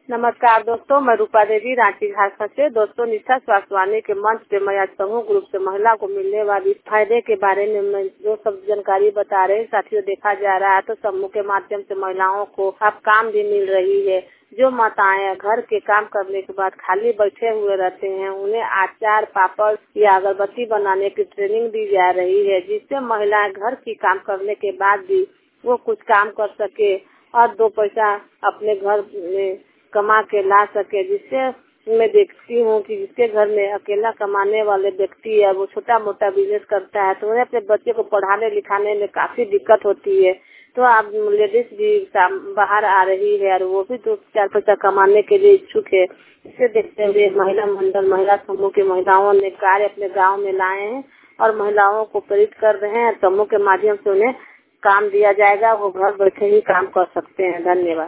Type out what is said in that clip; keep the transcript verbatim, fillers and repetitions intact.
नमस्कार दोस्तों, मैं रूपा देवी रांची झारखंड से। दोस्तों, निष्ठा स्वास्थ्य वाणी के मंच पे मैं आज समूह ग्रुप से महिला को मिलने वाली फायदे के बारे में मैं जो सब जानकारी बता रहे हैं। साथियों, देखा जा रहा है तो समूह के माध्यम से महिलाओं को अब काम भी मिल रही है। जो माताएं घर के काम करने के बाद खाली बैठे हुए रहते हैं, उन्हें अचार, पापड़ या अगरबत्ती बनाने की ट्रेनिंग दी जा रही है, जिससे महिलाएं घर की काम करने के बाद भी वो कुछ काम कर सके और दो पैसा अपने घर में कमा के ला सके। जिससे मैं देखती हूँ कि जिसके घर में अकेला कमाने वाले व्यक्ति है, वो छोटा मोटा बिजनेस करता है, तो उन्हें अपने बच्चे को पढ़ाने लिखाने में काफी दिक्कत होती है। तो आप लेडीज भी बाहर आ रही है और वो भी दो चार पैसा कमाने के लिए इच्छुक है। इसे देखते हुए महिला मंडल, महिला समूह की महिलाओं ने कार्य अपने गाँव में लाए हैं और महिलाओं को प्रेरित कर रहे हैं। समूह के माध्यम से उन्हें काम दिया जाएगा, वो घर बैठे ही काम कर सकते हैं। धन्यवाद।